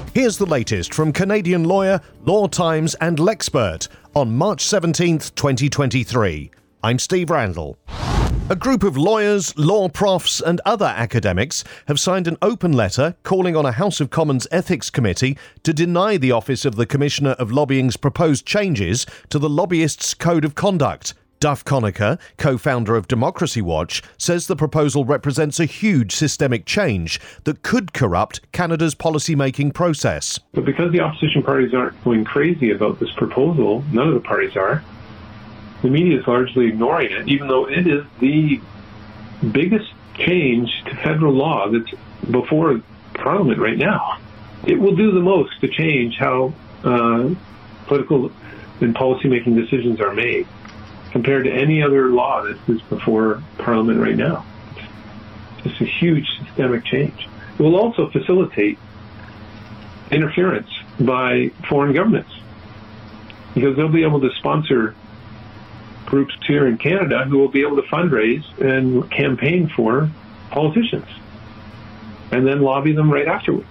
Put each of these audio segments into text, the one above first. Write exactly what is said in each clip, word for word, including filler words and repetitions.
Here's the latest from Canadian lawyer, Law Times and Lexpert on March seventeenth, twenty twenty-three. I'm Steve Randall. A group of lawyers, law profs and other academics have signed an open letter calling on a House of Commons Ethics Committee to deny the Office of the Commissioner of Lobbying's proposed changes to the Lobbyists' Code of Conduct. Duff Conacher, co-founder of Democracy Watch, says the proposal represents a huge systemic change that could corrupt Canada's policy-making process. But because the opposition parties aren't going crazy about this proposal, none of the parties are, the media is largely ignoring it, even though it is the biggest change to federal law that's before Parliament right now. It will do the most to change how uh, political and policy-making decisions are made compared to any other law that is before Parliament right now. It's just a huge systemic change. It will also facilitate interference by foreign governments because they'll be able to sponsor groups here in Canada who will be able to fundraise and campaign for politicians and then lobby them right afterwards.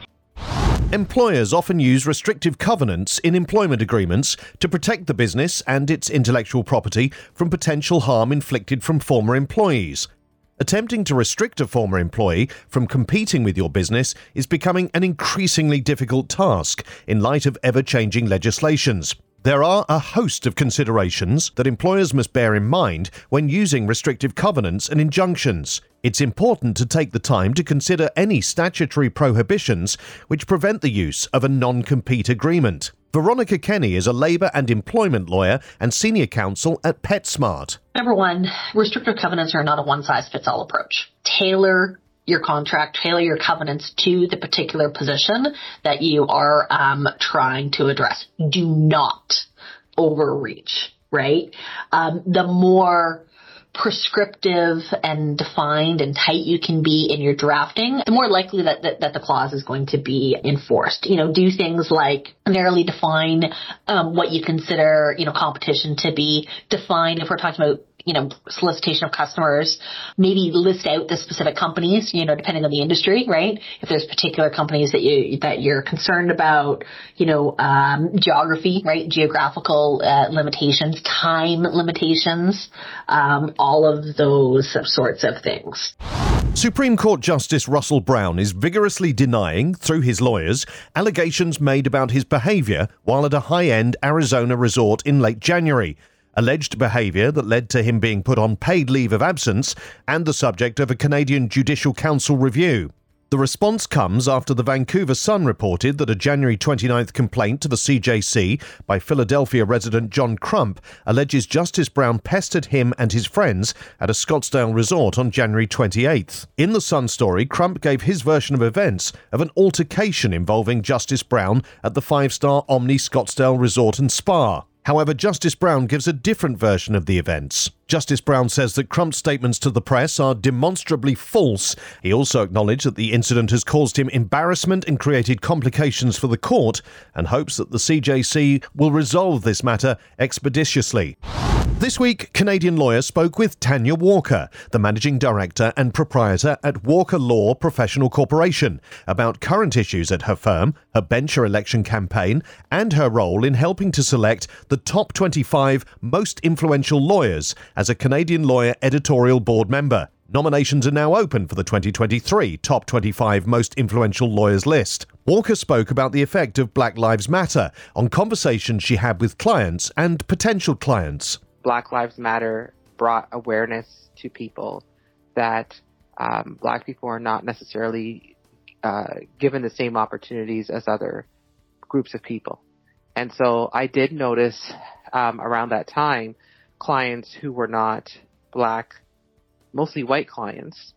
Employers often use restrictive covenants in employment agreements to protect the business and its intellectual property from potential harm inflicted from former employees. Attempting to restrict a former employee from competing with your business is becoming an increasingly difficult task in light of ever-changing legislations. There are a host of considerations that employers must bear in mind when using restrictive covenants and injunctions. It's important to take the time to consider any statutory prohibitions which prevent the use of a non-compete agreement. Veronica Kenny is a labour and employment lawyer and senior counsel at PetSmart. Number one, restrictive covenants are not a one-size-fits-all approach. Tailor your contract, tailor your covenants to the particular position that you are um, trying to address. Do not overreach, right? Um, the more prescriptive and defined and tight you can be in your drafting, the more likely that, that, that the clause is going to be enforced. You know, do things like narrowly define um, what you consider, you know, competition to be. Define, if we're talking about, you know, solicitation of customers, maybe list out the specific companies, you know, depending on the industry, right? If there's particular companies that you, that you're concerned about, you know, um, geography, right? Geographical uh, limitations, time limitations, um, all of those sorts of things. Supreme Court Justice Russell Brown is vigorously denying, through his lawyers, allegations made about his behaviour while at a high-end Arizona resort in late January. Alleged behaviour that led to him being put on paid leave of absence and the subject of a Canadian Judicial Council review. The response comes after the Vancouver Sun reported that a January twenty-ninth complaint to the C J C by Philadelphia resident John Crump alleges Justice Brown pestered him and his friends at a Scottsdale resort on January twenty-eighth. In the Sun story, Crump gave his version of events of an altercation involving Justice Brown at the five-star Omni Scottsdale Resort and Spa. However, Justice Brown gives a different version of the events. Justice Brown says that Crump's statements to the press are demonstrably false. He also acknowledged that the incident has caused him embarrassment and created complications for the court, and hopes that the C J C will resolve this matter expeditiously. This week, Canadian lawyer spoke with Tanya Walker, the managing director and proprietor at Walker Law Professional Corporation, about current issues at her firm, her bencher election campaign, and her role in helping to select the top twenty-five most influential lawyers as a Canadian Lawyer editorial board member. Nominations are now open for the twenty twenty-three Top twenty-five Most Influential Lawyers list. Walker spoke about the effect of Black Lives Matter on conversations she had with clients and potential clients. Black Lives Matter brought awareness to people that um, Black people are not necessarily uh, given the same opportunities as other groups of people. And so I did notice um, around that time, clients who were not Black, mostly white clients,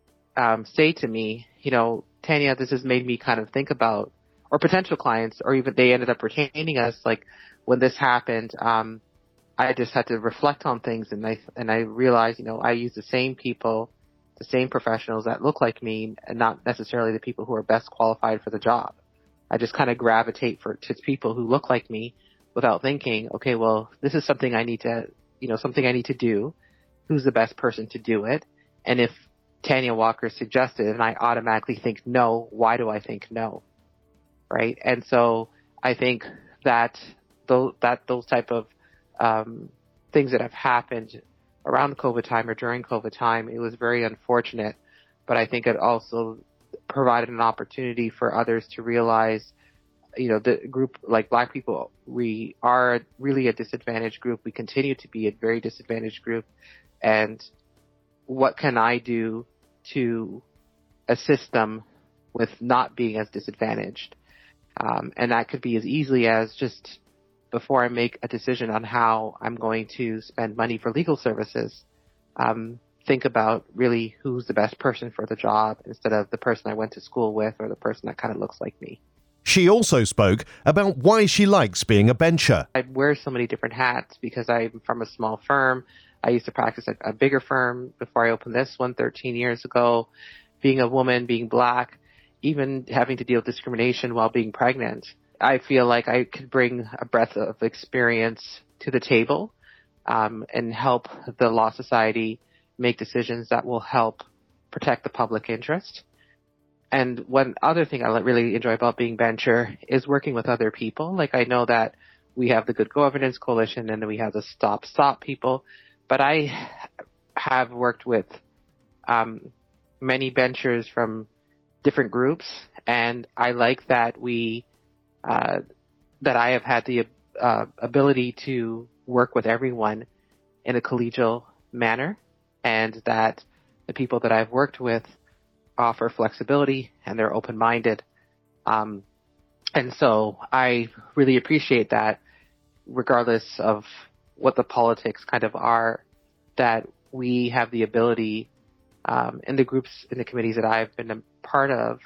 um, say to me, you know, Tanya, this has made me kind of think about, or potential clients, or even they ended up retaining us, like when this happened, um, I just had to reflect on things, and I and I realized, you know, I use the same people, the same professionals that look like me, and not necessarily the people who are best qualified for the job. I just kind of gravitate for to people who look like me without thinking, okay, well, this is something I need to, you know, something I need to do. Who's the best person to do it? And if Tanya Walker suggested, and I automatically think no, why do I think no? right? And so I think that those, that those type of um, things that have happened around COVID time or during COVID time, it was very unfortunate, but I think it also provided an opportunity for others to realize, you know, the group, like Black people, we are really a disadvantaged group. We continue to be a very disadvantaged group. And what can I do to assist them with not being as disadvantaged? Um, and that could be as easily as just before I make a decision on how I'm going to spend money for legal services, um, think about really who's the best person for the job instead of the person I went to school with or the person that kind of looks like me. She also spoke about why she likes being a bencher. I wear so many different hats because I'm from a small firm. I used to practice at a bigger firm before I opened this one thirteen years ago. Being a woman, being Black, even having to deal with discrimination while being pregnant, I feel like I could bring a breadth of experience to the table um, and help the Law Society make decisions that will help protect the public interest. And one other thing I really enjoy about being bencher is working with other people. Like I know that we have the Good Governance Coalition and then we have the Stop Stop people, but I have worked with um, many benchers from different groups, and I like that we uh, that I have had the uh, ability to work with everyone in a collegial manner, and that the people that I've worked with offer flexibility and they're open-minded. Um, and so I really appreciate that, regardless of what the politics kind of are, that we have the ability um, in the groups, in the committees that I've been a part of,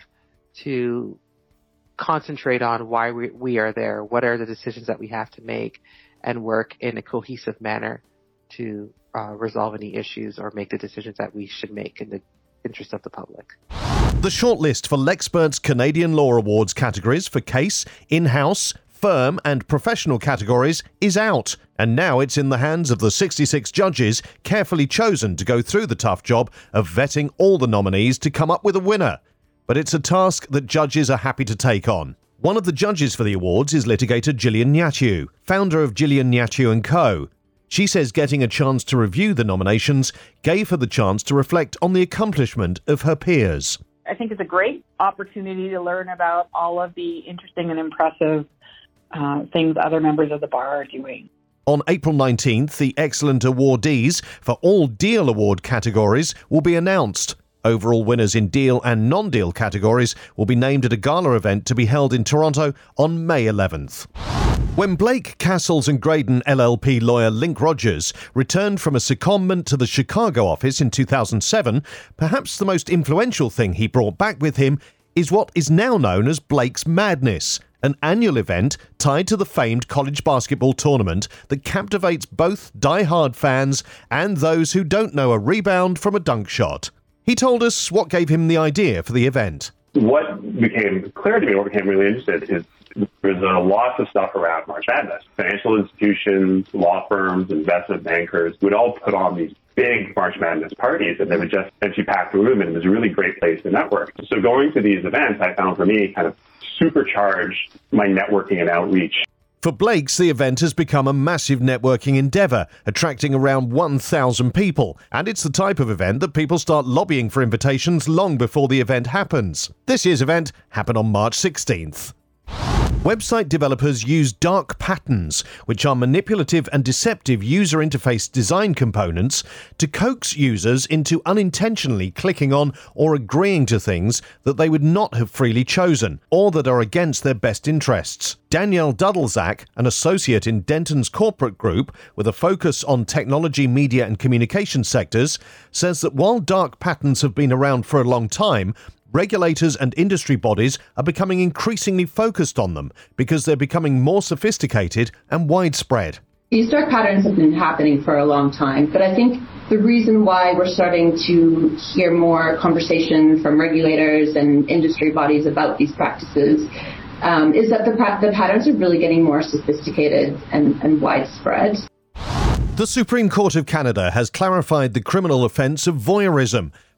to concentrate on why we, we are there, what are the decisions that we have to make, and work in a cohesive manner to uh, resolve any issues or make the decisions that we should make in the interest of the public. The shortlist for Lexpert's Canadian Law Awards categories for case, in-house, firm and professional categories is out, and now it's in the hands of the sixty-six judges carefully chosen to go through the tough job of vetting all the nominees to come up with a winner. But it's a task that judges are happy to take on. One of the judges for the awards is litigator Gillian Nyatu, founder of Gillian Nyatu and Co. She says getting a chance to review the nominations gave her the chance to reflect on the accomplishment of her peers. I think it's a great opportunity to learn about all of the interesting and impressive uh, things other members of the bar are doing. On April nineteenth, the excellent awardees for all Deal Award categories will be announced. Overall winners in Deal and non-Deal categories will be named at a gala event to be held in Toronto on May eleventh. When Blake, Castles and Graydon L L P lawyer Link Rogers returned from a secondment to the Chicago office in two thousand seven, perhaps the most influential thing he brought back with him is what is now known as Blake's Madness, an annual event tied to the famed college basketball tournament that captivates both die-hard fans and those who don't know a rebound from a dunk shot. He told us what gave him the idea for the event. What became clear to me, what became really interested, is there's a lot of stuff around March Madness. Financial institutions, law firms, investment bankers would all put on these big March Madness parties, and they would just essentially pack the room, and it was a really great place to network. So going to these events, I found for me kind of supercharged my networking and outreach. For Blake's, the event has become a massive networking endeavour, attracting around one thousand people, and it's the type of event that people start lobbying for invitations long before the event happens. This year's event happened on March sixteenth. Website developers use dark patterns, which are manipulative and deceptive user interface design components, to coax users into unintentionally clicking on or agreeing to things that they would not have freely chosen, or that are against their best interests. Danielle Dudlzak, an associate in Denton's corporate group with a focus on technology, media and communication sectors, says that while dark patterns have been around for a long time, regulators and industry bodies are becoming increasingly focused on them because they're becoming more sophisticated and widespread. These dark patterns have been happening for a long time, but I think the reason why we're starting to hear more conversation from regulators and industry bodies about these practices um, is that the, the patterns are really getting more sophisticated and, and widespread. The Supreme Court of Canada has clarified the criminal offence of voyeurism.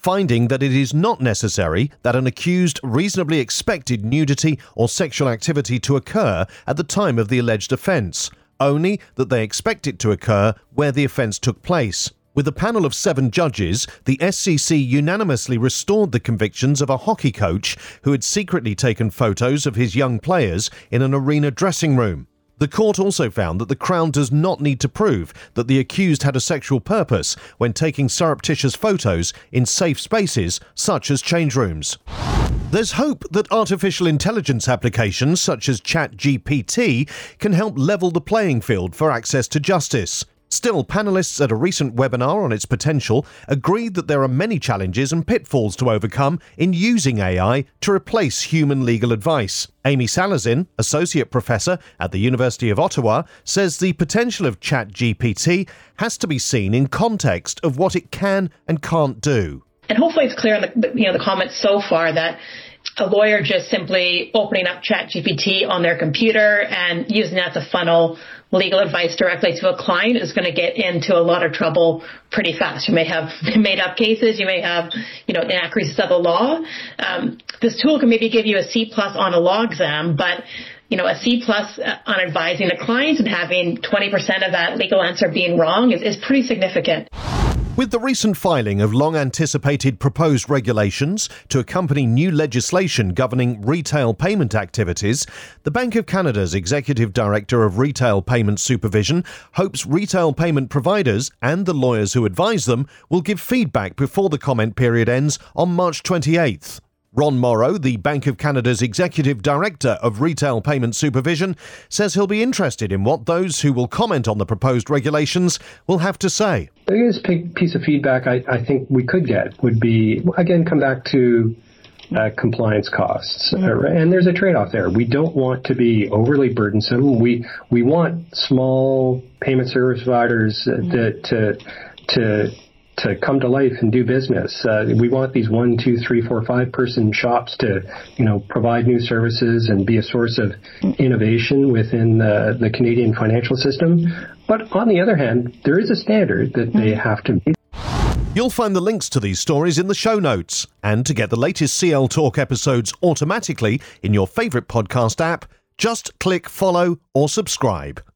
finding that it is not necessary that an accused reasonably expected nudity or sexual activity to occur at the time of the alleged offence, only that they expect it to occur where the offence took place. With a panel of seven judges, the S C C unanimously restored the convictions of a hockey coach who had secretly taken photos of his young players in an arena dressing room. The court also found that the Crown does not need to prove that the accused had a sexual purpose when taking surreptitious photos in safe spaces such as change rooms. There's hope that artificial intelligence applications such as ChatGPT can help level the playing field for access to justice. Still, panelists at a recent webinar on its potential agreed that there are many challenges and pitfalls to overcome in using A I to replace human legal advice. Amy Salazin, Associate Professor at the University of Ottawa, says the potential of ChatGPT has to be seen in context of what it can and can't do. And hopefully it's clear in the, you know, the comments so far that a lawyer just simply opening up ChatGPT on their computer and using that to funnel legal advice directly to a client is going to get into a lot of trouble pretty fast. You may have made up cases. You may have, you know, inaccuracies of the law. Um, this tool can maybe give you a C plus on a law exam, but you know, a C plus on advising a client and having twenty percent of that legal answer being wrong is, is pretty significant. With the recent filing of long-anticipated proposed regulations to accompany new legislation governing retail payment activities, the Bank of Canada's Executive Director of Retail Payment Supervision hopes retail payment providers and the lawyers who advise them will give feedback before the comment period ends on March twenty-eighth. Ron Morrow, the Bank of Canada's Executive Director of Retail Payment Supervision, says he'll be interested in what those who will comment on the proposed regulations will have to say. The biggest piece of feedback I, I think we could get would be, again, come back to uh, compliance costs. Mm-hmm. And there's a trade-off there. We don't want to be overly burdensome. We we want small payment service providers uh, to, to to to come to life and do business. Uh, we want these one, two, three, four, five person shops to, you know, provide new services and be a source of innovation within the, the Canadian financial system. But on the other hand, there is a standard that they have to meet. You'll find the links to these stories in the show notes. And to get the latest C L Talk episodes automatically in your favourite podcast app, just click follow or subscribe.